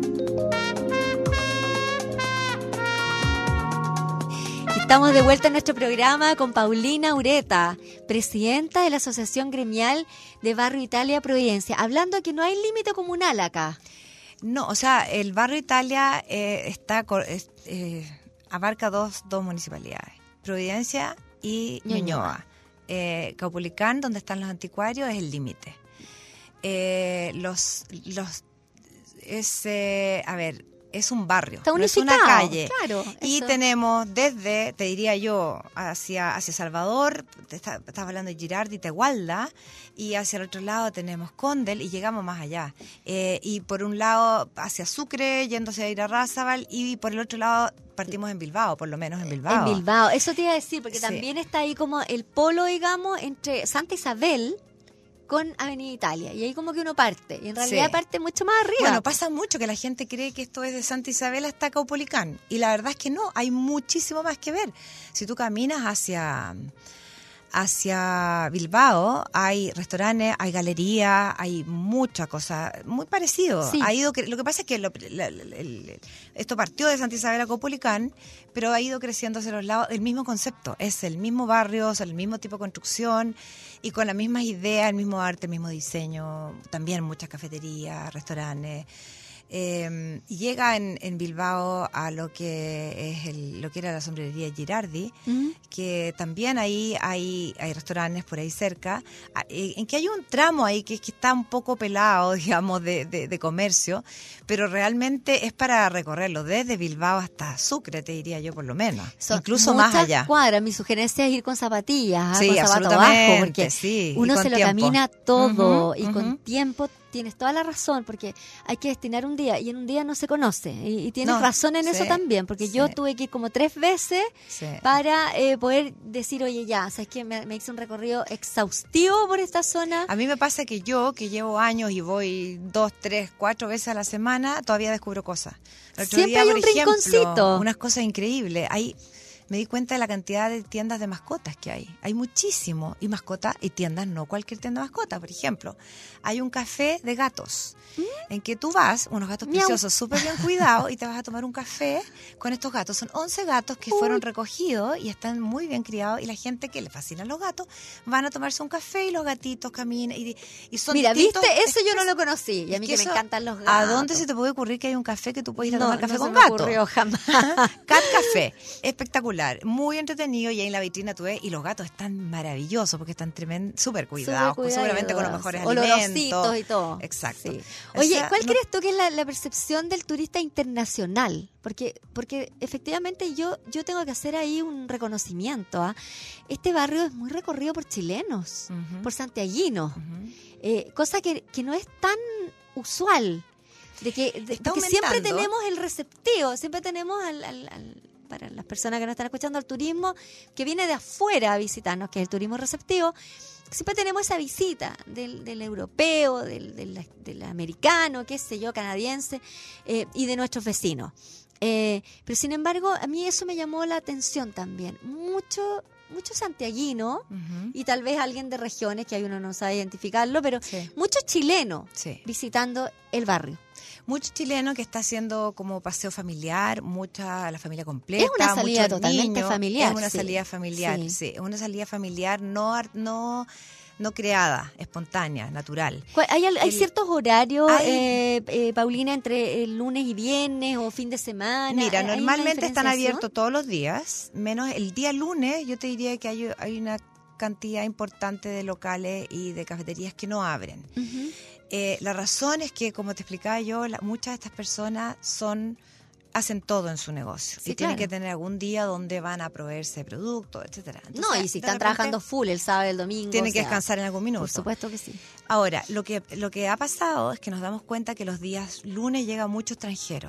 Estamos de vuelta en nuestro programa con Paulina Ureta, presidenta de la Asociación Gremial de Barrio Italia Providencia, hablando que no hay límite comunal acá. No, o sea, el barrio Italia abarca dos municipalidades, Providencia y Ñuñoa. Caupolicán, donde están los anticuarios, es el límite. Es un barrio, Está no es unificado, una calle. claro, Y eso. tenemos desde, te diría yo, hacia Salvador, estás hablando de Girardi, Tegualda, y hacia el otro lado tenemos Condel y llegamos más allá. Y por un lado hacia Sucre, yéndose a Irarrázaval, y por el otro lado partimos en Bilbao, por lo menos en Bilbao. En Bilbao, eso te iba a decir, porque Sí. también está ahí como el polo, digamos, entre Santa Isabel con Avenida Italia, y ahí como que uno parte, y en realidad Sí. parte mucho más arriba. Bueno, pasa mucho que la gente cree que esto es de Santa Isabel hasta Caupolicán, y la verdad es que no, hay muchísimo más que ver. Si tú caminas hacia Bilbao, hay restaurantes, hay galerías, hay mucha cosa, muy parecido. Sí. Lo que pasa es que esto partió de Santa Isabel a Caupolicán, pero ha ido creciendo hacia los lados, el mismo concepto, es el mismo barrio, es el mismo tipo de construcción, y con las mismas ideas, el mismo arte, el mismo diseño, también muchas cafeterías, restaurantes. Y llega en Bilbao a lo que es lo que era la sombrerería Girardi, que también ahí hay restaurantes por ahí cerca, en que hay un tramo ahí que está un poco pelado, digamos, de comercio, pero realmente es para recorrerlo desde Bilbao hasta Sucre, te diría yo, por lo menos, Son incluso más muchas allá. cuadras. Mi sugerencia es ir con zapatillas, Sí, con zapato absolutamente, bajo, porque sí, y uno con se lo tiempo. camina todo, Ujú, y con ujú. tiempo. Tienes toda la razón, porque hay que destinar un día, y en un día no se conoce, y tienes No, razón en eso sí, también, porque yo sí. tuve que ir como 3 veces Sí. para poder decir, oye, ya, ¿sabes qué? Me hice un recorrido exhaustivo por esta zona. A mí me pasa que yo, que llevo años y voy 2, 3, 4 veces a la semana, todavía descubro cosas. El otro Siempre hay un por ejemplo, rinconcito. unas cosas increíbles. Me di cuenta de la cantidad de tiendas de mascotas que hay. Hay muchísimo. Y mascotas y tiendas, no cualquier tienda de mascotas. Por ejemplo, hay un café de gatos en que tú vas, unos gatos Miau. preciosos, súper bien cuidados, y te vas a tomar un café con estos gatos. Son 11 gatos que fueron recogidos y están muy bien criados, y la gente que le fascinan los gatos van a tomarse un café y los gatitos caminan y son Mira, distintos. ¿viste? Eso yo no lo conocí, y a Es mí que que me eso, encantan los gatos. ¿A dónde se te puede ocurrir que hay un café que tú puedes ir a tomar café no con se me gato? ocurrió jamás. Cat Café, espectacular, muy entretenido, y ahí en la vitrina tú ves, y los gatos están maravillosos porque están súper cuidados, Súper seguramente con los mejores alimentos. Olorositos y todo. Exacto. Sí. Oye, ¿cuál no- crees tú que es la percepción del turista internacional? Porque efectivamente yo tengo que hacer ahí un reconocimiento. ¿Ah? Este barrio es muy recorrido por chilenos, Ujú. por santiaguinos, Ujú. cosa que no es tan usual. Está Porque siempre aumentando. tenemos el receptivo, siempre tenemos para las personas que nos están escuchando, al turismo que viene de afuera a visitarnos, que es el turismo receptivo. Siempre tenemos esa visita del europeo, del americano, qué sé yo, canadiense, y de nuestros vecinos. Pero sin embargo, a mí eso me llamó la atención también. Mucho santiaguino, Ujú. y tal vez alguien de regiones, que ahí uno no sabe identificarlo, pero Sí. muchos chilenos Sí. visitando el barrio. Mucho chileno que está haciendo como paseo familiar, la familia completa. Es una salida muchos totalmente niños. familiar, Es una sí. salida familiar, Sí. sí. Es una salida familiar no creada, espontánea, natural. ¿Hay ciertos horarios, hay- Paulina, entre el lunes y viernes o fin de semana? Mira, ¿Hay normalmente una están diferenciación? abiertos todos los días, menos el día lunes. Yo te diría que hay una cantidad importante de locales y de cafeterías que no abren. La razón es que, como te explicaba yo, muchas de estas personas hacen todo en su negocio. Sí, y claro. tienen que tener algún día donde van a proveerse de productos, etcétera. No, Entonces, y si de están repente, trabajando full el sábado y el domingo. tienen o que sea, descansar en algún minuto. Por supuesto que sí. Ahora, lo que ha pasado es que nos damos cuenta que los días lunes llega mucho extranjero.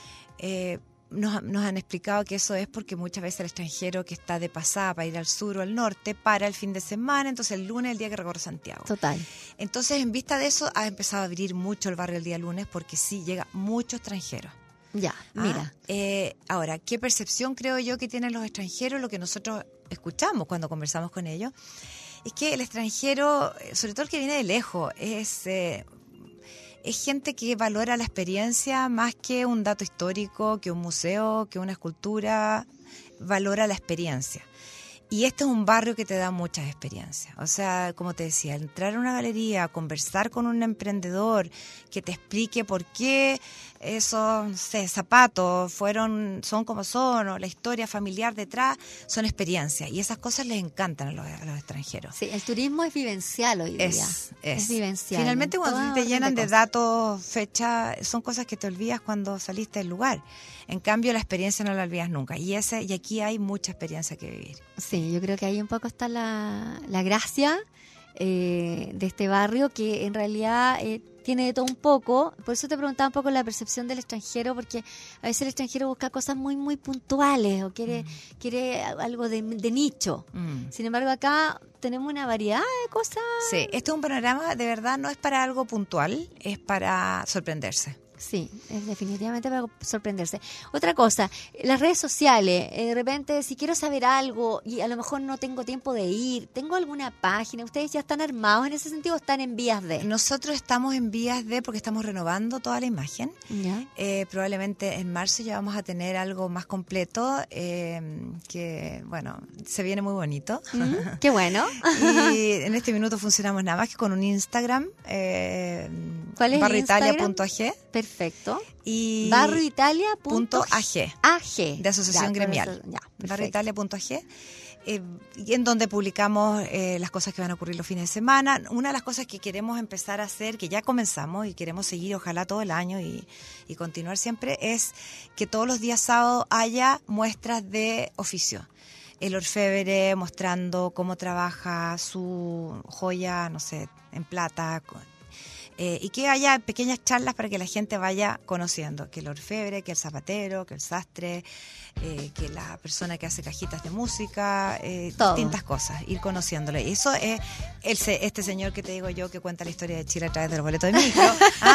Nos han explicado que eso es porque muchas veces el extranjero que está de pasada para ir al sur o al norte para el fin de semana, entonces el lunes es el día que recorre Santiago. Total. Entonces, en vista de eso, ha empezado a abrir mucho el barrio el día lunes porque sí, llega mucho extranjero. Ya, mira. Ahora, ¿qué percepción creo yo que tienen los extranjeros? Lo que nosotros escuchamos cuando conversamos con ellos es que el extranjero, sobre todo el que viene de lejos, es gente que valora la experiencia más que un dato histórico, que un museo, que una escultura, valora la experiencia. Y este es un barrio que te da muchas experiencias. O sea, como te decía, entrar a una galería, conversar con un emprendedor que te explique por qué esos, no sé, zapatos son como son, o la historia familiar detrás, son experiencias. Y esas cosas les encantan a los extranjeros. Sí, el turismo es vivencial hoy día. Es vivencial. Finalmente, cuando Toda te llenan orden de cosas. datos, fechas, son cosas que te olvidas cuando saliste del lugar. En cambio, la experiencia no la olvidas nunca. Y aquí hay mucha experiencia que vivir. Sí, yo creo que ahí un poco está la gracia de este barrio, que en realidad tiene de todo un poco. Por eso te preguntaba un poco la percepción del extranjero, porque a veces el extranjero busca cosas muy muy puntuales o quiere algo de nicho. Sin embargo, acá tenemos una variedad de cosas. Sí, este es un panorama, de verdad, no es para algo puntual, es para sorprenderse. Sí, es definitivamente para sorprenderse. Otra cosa, las redes sociales, de repente si quiero saber algo y a lo mejor no tengo tiempo de ir, ¿tengo alguna página? ¿Ustedes ya están armados en ese sentido o están en vías de? Nosotros estamos en vías de, porque estamos renovando toda la imagen. ¿Ya? Probablemente en marzo ya vamos a tener algo más completo, que, bueno, se viene muy bonito. Qué bueno. Y en este minuto funcionamos nada más que con un Instagram, ¿Cuál es el barrioitalia.ag. Perfecto. Y barrioitalia.ag de asociación gremial. Barrioitalia.ag. Y en donde publicamos las cosas que van a ocurrir los fines de semana. Una de las cosas que queremos empezar a hacer, que ya comenzamos y queremos seguir ojalá todo el año y continuar siempre, es que todos los días sábados haya muestras de oficio. El orfebre mostrando cómo trabaja su joya, no sé, en plata, y que haya pequeñas charlas para que la gente vaya conociendo que el orfebre, que el zapatero, que el sastre, que la persona que hace cajitas de música, distintas cosas, ir conociéndolo. Y eso es este señor que te digo yo, que cuenta la historia de Chile a través del boleto de micro.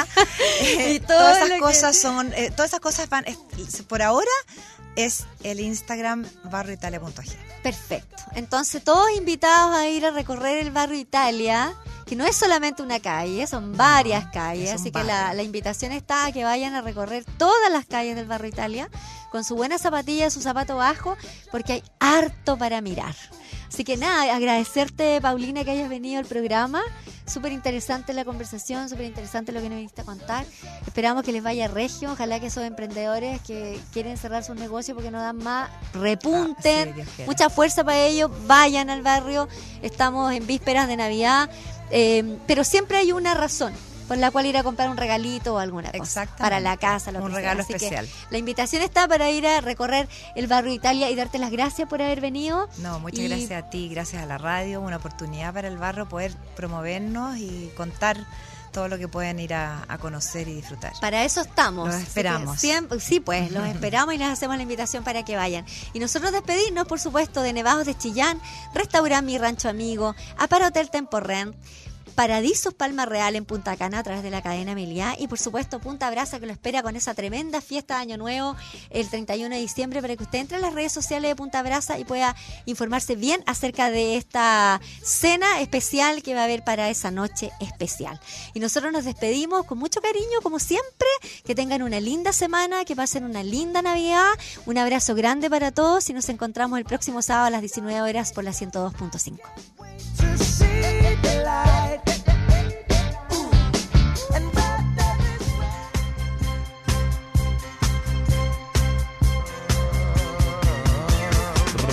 Y todas esas cosas todas esas cosas van, por ahora es el Instagram barrioitalia.ag. Perfecto. Entonces todos invitados a ir a recorrer el barrio Italia, que no es solamente una calle, son varias calles, así que la invitación está a que vayan a recorrer todas las calles del barrio Italia con su buena zapatilla, su zapato bajo, porque hay harto para mirar. Así que nada, agradecerte, Paulina, que hayas venido al programa. Súper interesante la conversación, súper interesante lo que nos viniste a contar. Esperamos que les vaya regio, ojalá que esos emprendedores que quieren cerrar sus negocios porque no dan más, repunten. Sí, mucha fuerza para ellos, vayan al barrio. Estamos en vísperas de Navidad, pero siempre hay una razón por la cual ir a comprar un regalito o alguna cosa para la casa, lo un que regalo sea. Así especial. que la invitación está para ir a recorrer el barrio Italia y darte las gracias por haber venido. No, muchas gracias a ti, gracias a la radio, una oportunidad para el barrio poder promovernos y contar todo lo que pueden ir a conocer y disfrutar. Para eso estamos. Los esperamos. Sí, pues, los esperamos y les hacemos la invitación para que vayan. Y nosotros despedirnos, por supuesto, de Nevados de Chillán, Restaurant Mi Rancho Amigo, Apara Hotel Temporrent, Paradisos Palma Real en Punta Cana a través de la cadena Meliá y por supuesto Punta Brasa, que lo espera con esa tremenda fiesta de Año Nuevo el 31 de diciembre, para que usted entre a las redes sociales de Punta Brasa y pueda informarse bien acerca de esta cena especial que va a haber para esa noche especial. Y nosotros nos despedimos con mucho cariño, como siempre, que tengan una linda semana, que pasen una linda Navidad, un abrazo grande para todos y nos encontramos el próximo sábado a las 19 horas por la 102.5. To see the light.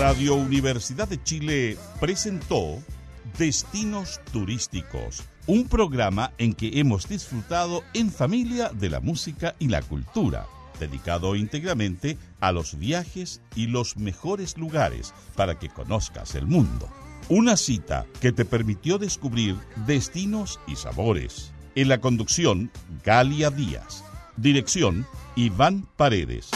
Radio Universidad de Chile presentó Destinos Turísticos, un programa en que hemos disfrutado en familia de la música y la cultura, dedicado íntegramente a los viajes y los mejores lugares para que conozcas el mundo. Una cita que te permitió descubrir destinos y sabores. En la conducción, Galia Díaz. Dirección, Iván Paredes.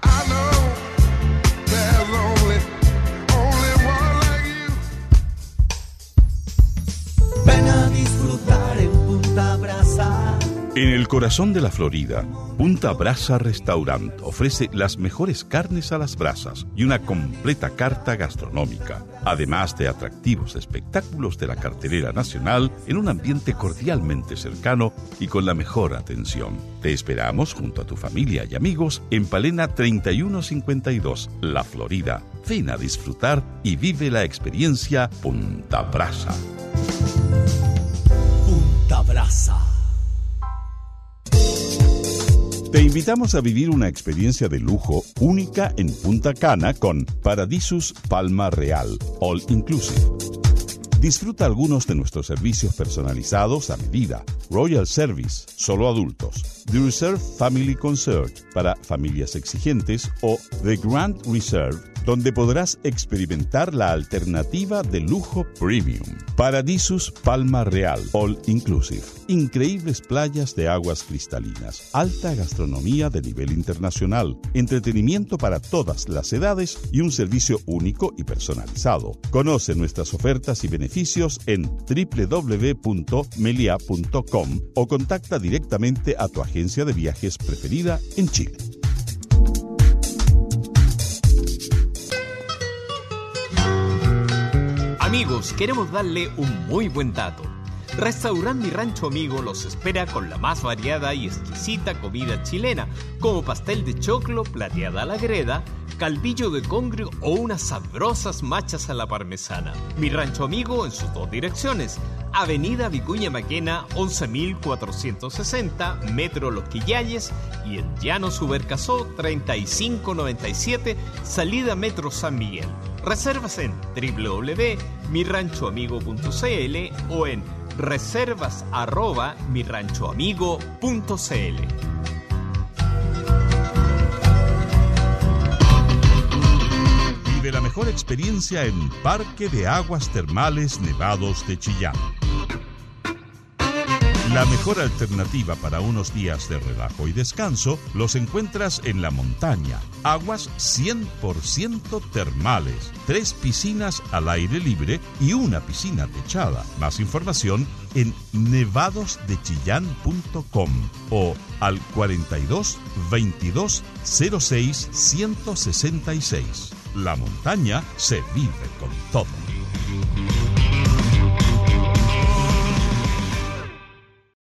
Ven a disfrutar en Punta Brasa. En el corazón de la Florida, Punta Brasa Restaurant ofrece las mejores carnes a las brasas y una completa carta gastronómica, además de atractivos espectáculos de la cartelera nacional en un ambiente cordialmente cercano y con la mejor atención. Te esperamos junto a tu familia y amigos en Palena 3152, La Florida. Ven a disfrutar y vive la experiencia Punta Brasa. Punta Brasa. Te invitamos a vivir una experiencia de lujo única en Punta Cana con Paradisus Palma Real, All Inclusive. Disfruta algunos de nuestros servicios personalizados a medida. Royal Service, solo adultos. The Reserve Family Concert, para familias exigentes. O The Grand Reserve, donde podrás experimentar la alternativa de lujo premium. Paradisus Palma Real, All Inclusive. Increíbles playas de aguas cristalinas, alta gastronomía de nivel internacional, entretenimiento para todas las edades y un servicio único y personalizado. Conoce nuestras ofertas y beneficios en www.melia.com o contacta directamente a tu agencia de viajes preferida en Chile. Amigos, queremos darle un muy buen dato. Restaurante Mi Rancho Amigo los espera con la más variada y exquisita comida chilena, como pastel de choclo, plateada a la greda, calvillo de congrio o unas sabrosas machas a la parmesana. Mi Rancho Amigo en sus dos direcciones: Avenida Vicuña Maquena 11.460, Metro Los Quillayes, y en Llano Subercasó 3597, salida Metro San Miguel. Reservas en www.miranchoamigo.cl o en reservas@miranchoamigo.cl. Vive la mejor experiencia en Parque de Aguas Termales Nevados de Chillán. La mejor alternativa para unos días de relajo y descanso los encuentras en la montaña. Aguas 100% termales, 3 piscinas al aire libre y una piscina techada. Más información en nevadosdechillán.com o al 42 22 06 166. La montaña se vive con todo.